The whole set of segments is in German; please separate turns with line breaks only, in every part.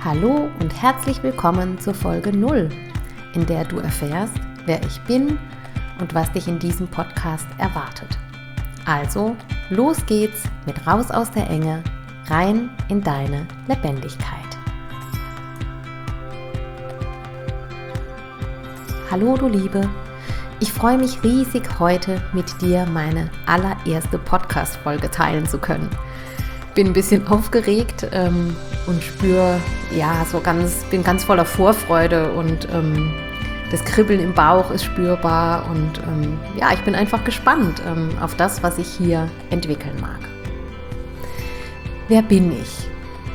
Hallo und herzlich willkommen zur Folge 0, in der du erfährst, wer ich bin und was dich in diesem Podcast erwartet. Also, los geht's mit Raus aus der Enge, rein in deine Lebendigkeit. Hallo du Liebe, ich freue mich riesig, heute mit dir meine allererste Podcast-Folge teilen zu können. Bin ein bisschen aufgeregt und spüre, bin ganz voller Vorfreude und das Kribbeln im Bauch ist spürbar und ich bin einfach gespannt auf das, was ich hier entwickeln mag. Wer bin ich?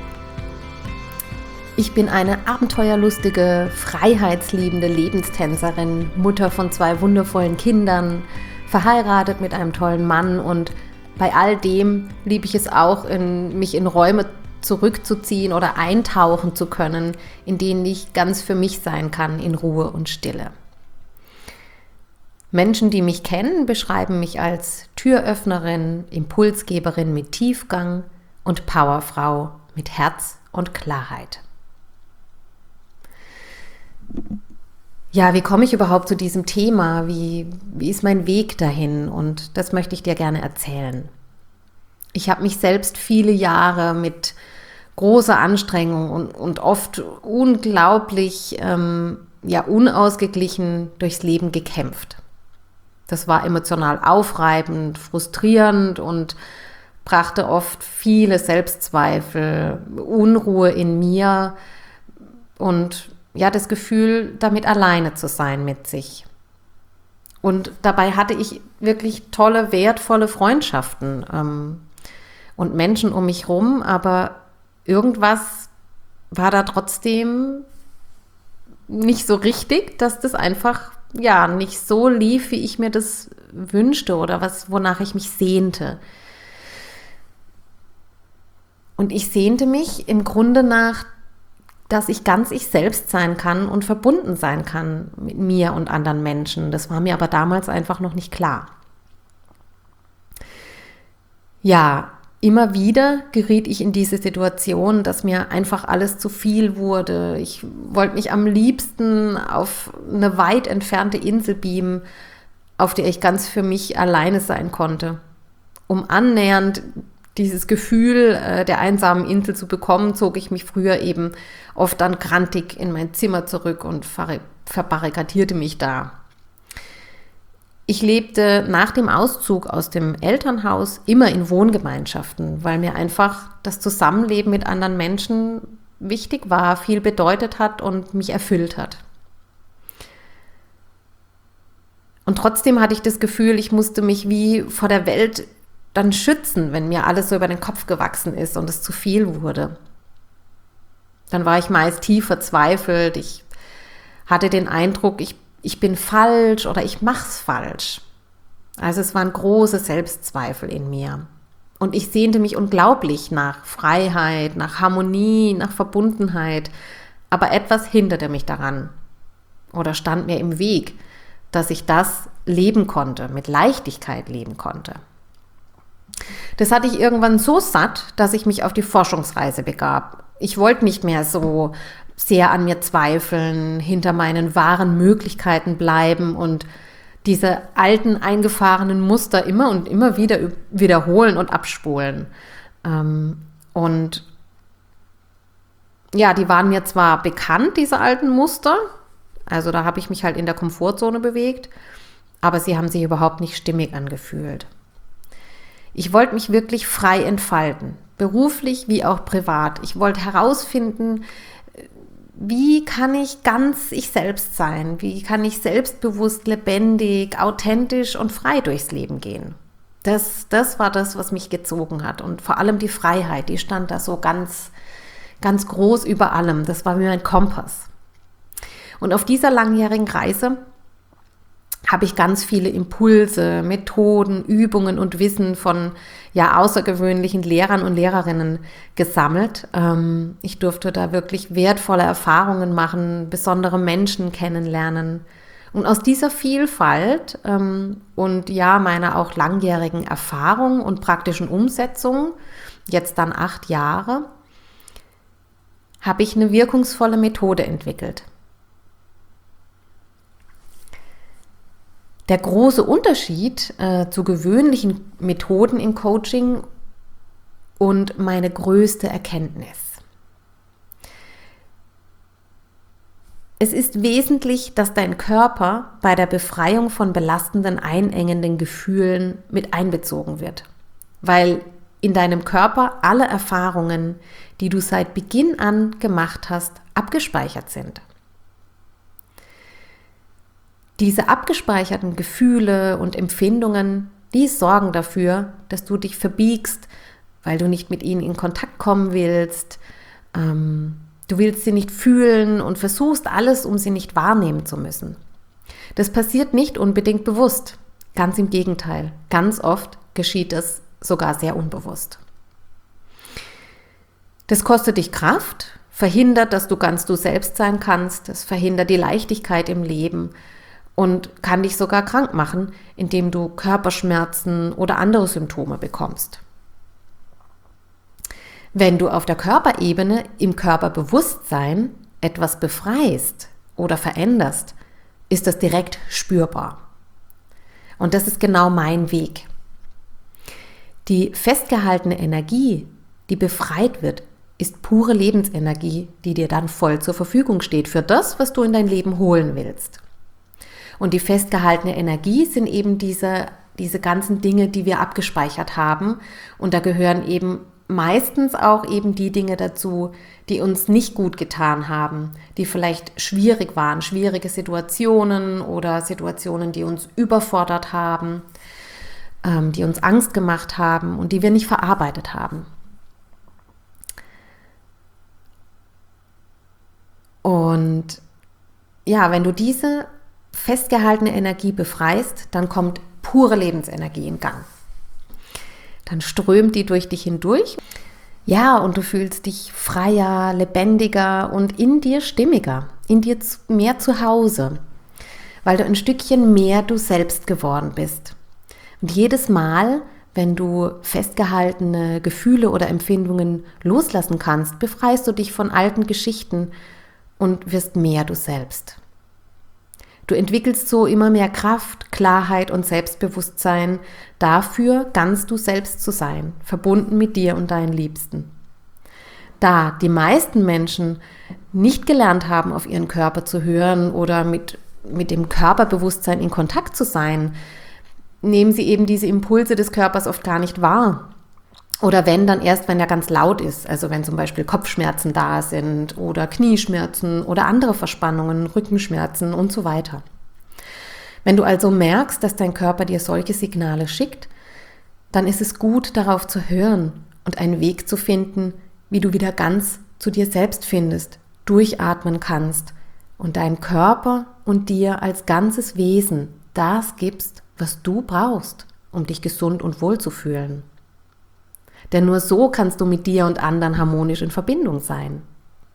Ich bin eine abenteuerlustige, freiheitsliebende Lebenstänzerin, Mutter von 2 wundervollen Kindern, verheiratet mit einem tollen Mann und bei all dem liebe ich es auch, mich in Räume zurückzuziehen oder eintauchen zu können, in denen ich ganz für mich sein kann, in Ruhe und Stille. Menschen, die mich kennen, beschreiben mich als Türöffnerin, Impulsgeberin mit Tiefgang und Powerfrau mit Herz und Klarheit. Ja, wie komme ich überhaupt zu diesem Thema? Wie ist mein Weg dahin? Und das möchte ich dir gerne erzählen. Ich habe mich selbst viele Jahre mit großer Anstrengung und oft unglaublich unausgeglichen durchs Leben gekämpft. Das war emotional aufreibend, frustrierend und brachte oft viele Selbstzweifel, Unruhe in mir und das Gefühl, damit alleine zu sein mit sich. Und dabei hatte ich wirklich tolle, wertvolle Freundschaften und Menschen um mich rum, aber irgendwas war da trotzdem nicht so richtig, dass das einfach nicht so lief, wie ich mir das wünschte oder wonach ich mich sehnte. Und ich sehnte mich im Grunde nach, dass ich ganz ich selbst sein kann und verbunden sein kann mit mir und anderen Menschen. Das war mir aber damals einfach noch nicht klar. Ja, immer wieder geriet ich in diese Situation, dass mir einfach alles zu viel wurde. Ich wollte mich am liebsten auf eine weit entfernte Insel beamen, auf der ich ganz für mich alleine sein konnte, um annähernd dieses Gefühl der einsamen Insel zu bekommen, zog ich mich früher eben oft dann grantig in mein Zimmer zurück und verbarrikadierte mich da. Ich lebte nach dem Auszug aus dem Elternhaus immer in Wohngemeinschaften, weil mir einfach das Zusammenleben mit anderen Menschen wichtig war, viel bedeutet hat und mich erfüllt hat. Und trotzdem hatte ich das Gefühl, ich musste mich wie vor der Welt dann schützen, wenn mir alles so über den Kopf gewachsen ist und es zu viel wurde. Dann war ich meist tief verzweifelt. Ich hatte den Eindruck, ich bin falsch oder ich mach's falsch. Also es waren große Selbstzweifel in mir. Und ich sehnte mich unglaublich nach Freiheit, nach Harmonie, nach Verbundenheit. Aber etwas hinderte mich daran oder stand mir im Weg, dass ich das leben konnte, mit Leichtigkeit leben konnte. Das hatte ich irgendwann so satt, dass ich mich auf die Forschungsreise begab. Ich wollte nicht mehr so sehr an mir zweifeln, hinter meinen wahren Möglichkeiten bleiben und diese alten, eingefahrenen Muster immer und immer wieder wiederholen und abspulen. Die waren mir zwar bekannt, diese alten Muster, also da habe ich mich halt in der Komfortzone bewegt, aber sie haben sich überhaupt nicht stimmig angefühlt. Ich wollte mich wirklich frei entfalten, beruflich wie auch privat. Ich wollte herausfinden, wie kann ich ganz ich selbst sein? Wie kann ich selbstbewusst, lebendig, authentisch und frei durchs Leben gehen? Das war das, was mich gezogen hat. Und vor allem die Freiheit, die stand da so ganz, ganz groß über allem. Das war wie mein Kompass. Und auf dieser langjährigen Reise habe ich ganz viele Impulse, Methoden, Übungen und Wissen von außergewöhnlichen Lehrern und Lehrerinnen gesammelt. Ich durfte da wirklich wertvolle Erfahrungen machen, besondere Menschen kennenlernen. Und aus dieser Vielfalt und meiner auch langjährigen Erfahrung und praktischen Umsetzung, jetzt dann 8 Jahre, habe ich eine wirkungsvolle Methode entwickelt. Der große Unterschied zu gewöhnlichen Methoden im Coaching und meine größte Erkenntnis. Es ist wesentlich, dass dein Körper bei der Befreiung von belastenden, einengenden Gefühlen mit einbezogen wird, weil in deinem Körper alle Erfahrungen, die du seit Beginn an gemacht hast, abgespeichert sind. Diese abgespeicherten Gefühle und Empfindungen, die sorgen dafür, dass du dich verbiegst, weil du nicht mit ihnen in Kontakt kommen willst. Du willst sie nicht fühlen und versuchst alles, um sie nicht wahrnehmen zu müssen. Das passiert nicht unbedingt bewusst. Ganz im Gegenteil. Ganz oft geschieht es sogar sehr unbewusst. Das kostet dich Kraft, verhindert, dass du ganz du selbst sein kannst. Es verhindert die Leichtigkeit im Leben und kann dich sogar krank machen, indem du Körperschmerzen oder andere Symptome bekommst. Wenn du auf der Körperebene im Körperbewusstsein etwas befreist oder veränderst, ist das direkt spürbar. Und das ist genau mein Weg. Die festgehaltene Energie, die befreit wird, ist pure Lebensenergie, die dir dann voll zur Verfügung steht für das, was du in dein Leben holen willst. Und die festgehaltene Energie sind eben diese ganzen Dinge, die wir abgespeichert haben. Und da gehören eben meistens auch eben die Dinge dazu, die uns nicht gut getan haben, die vielleicht schwierig waren, schwierige Situationen oder Situationen, die uns überfordert haben, die uns Angst gemacht haben und die wir nicht verarbeitet haben. Und ja, wenn du diese festgehaltene Energie befreist, dann kommt pure Lebensenergie in Gang. Dann strömt die durch dich hindurch. Ja, und du fühlst dich freier, lebendiger und in dir stimmiger, in dir mehr zu Hause, weil du ein Stückchen mehr du selbst geworden bist. Und jedes Mal, wenn du festgehaltene Gefühle oder Empfindungen loslassen kannst, befreist du dich von alten Geschichten und wirst mehr du selbst. Du entwickelst so immer mehr Kraft, Klarheit und Selbstbewusstsein dafür, ganz du selbst zu sein, verbunden mit dir und deinen Liebsten. Da die meisten Menschen nicht gelernt haben, auf ihren Körper zu hören oder mit dem Körperbewusstsein in Kontakt zu sein, nehmen sie eben diese Impulse des Körpers oft gar nicht wahr. Oder wenn, dann erst, wenn er ganz laut ist, also wenn zum Beispiel Kopfschmerzen da sind oder Knieschmerzen oder andere Verspannungen, Rückenschmerzen und so weiter. Wenn du also merkst, dass dein Körper dir solche Signale schickt, dann ist es gut, darauf zu hören und einen Weg zu finden, wie du wieder ganz zu dir selbst findest, durchatmen kannst und deinem Körper und dir als ganzes Wesen das gibst, was du brauchst, um dich gesund und wohl zu fühlen. Denn nur so kannst du mit dir und anderen harmonisch in Verbindung sein.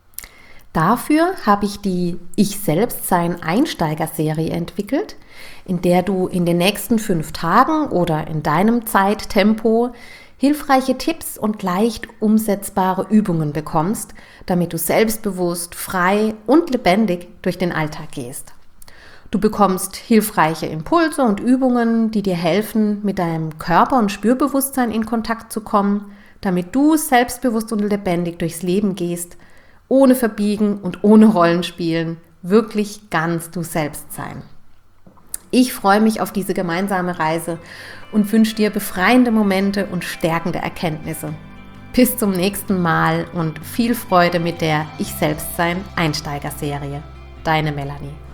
Dafür habe ich die Ich-Selbst-Sein-Einsteiger-Serie entwickelt, in der du in den nächsten 5 Tagen oder in deinem Zeittempo hilfreiche Tipps und leicht umsetzbare Übungen bekommst, damit du selbstbewusst, frei und lebendig durch den Alltag gehst. Du bekommst hilfreiche Impulse und Übungen, die dir helfen, mit deinem Körper- und Spürbewusstsein in Kontakt zu kommen, damit du selbstbewusst und lebendig durchs Leben gehst, ohne Verbiegen und ohne Rollenspielen, wirklich ganz du selbst sein. Ich freue mich auf diese gemeinsame Reise und wünsche dir befreiende Momente und stärkende Erkenntnisse. Bis zum nächsten Mal und viel Freude mit der Ich-Selbst-Sein-Einsteiger-Serie. Deine Melanie.